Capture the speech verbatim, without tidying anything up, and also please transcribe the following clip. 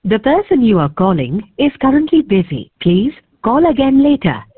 The person you are calling is currently busy. Please call again later.